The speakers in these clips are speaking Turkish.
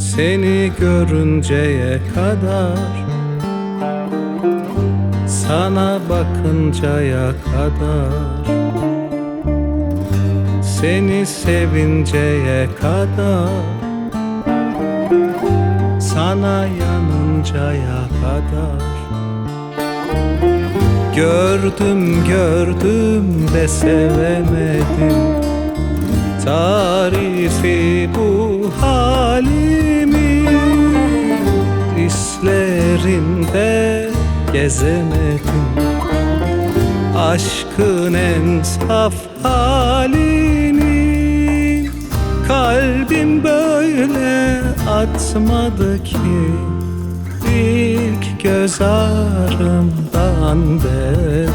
Seni görünceye kadar, sana bakıncaya kadar, seni sevinceye kadar, sana yanıncaya kadar. Gördüm gördüm de sevemedim, tarifi bu halimi. İslerinde gezemedim aşkın en saf halini. Kalbim böyle atmadı ki ilk göz ağrımdan beri.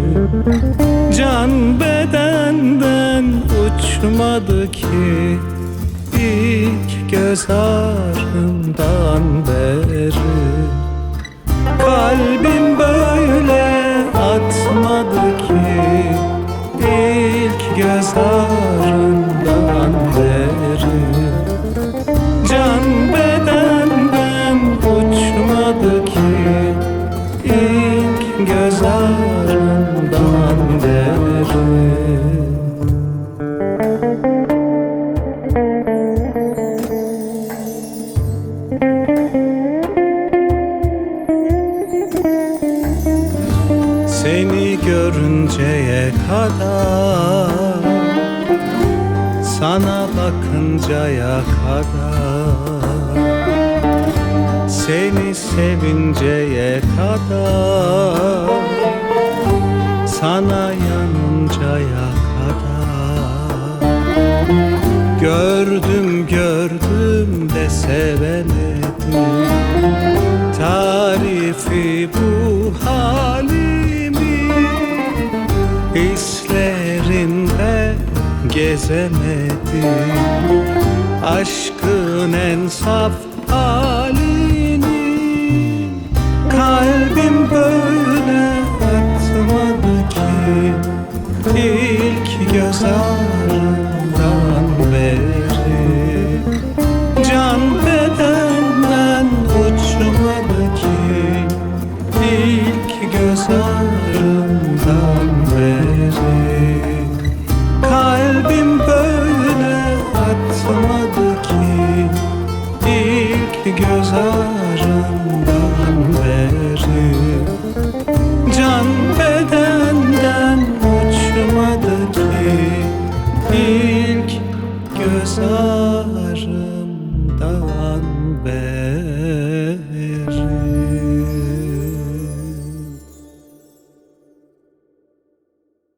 Can bedenden uçmadı ki ilk göz ağrımdan beri. Kalbim böyle atmadı ki ilk göz ağrımdan beri. Can bedenden uçmadı ki ilk göz ağrımdan beri. Seni görünceye kadar, sana bakıncaya kadar, seni sevinceye kadar, sana yanıncaya kadar. Gördüm gördüm de sevemedim, tarifi bu halimi. Hislerinde gezemedim aşkın en saf halini. Kalbim böyle atmadı ki ilk göz ağrımdan